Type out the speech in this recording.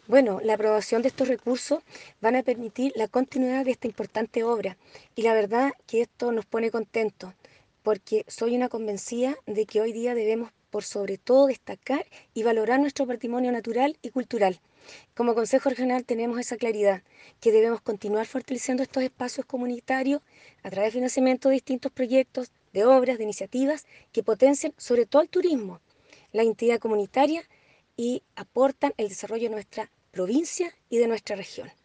Bueno, la aprobación de estos recursos van a permitir la continuidad de esta importante obra y la verdad que esto nos pone contentos porque soy una convencida de que hoy día debemos por sobre todo destacar y valorar nuestro patrimonio natural y cultural. Como Consejo Regional tenemos esa claridad, que debemos continuar fortaleciendo estos espacios comunitarios a través de financiamiento de distintos proyectos, de obras, de iniciativas que potencien sobre todo el turismo, la identidad comunitaria y aportan el desarrollo de nuestra provincia y de nuestra región.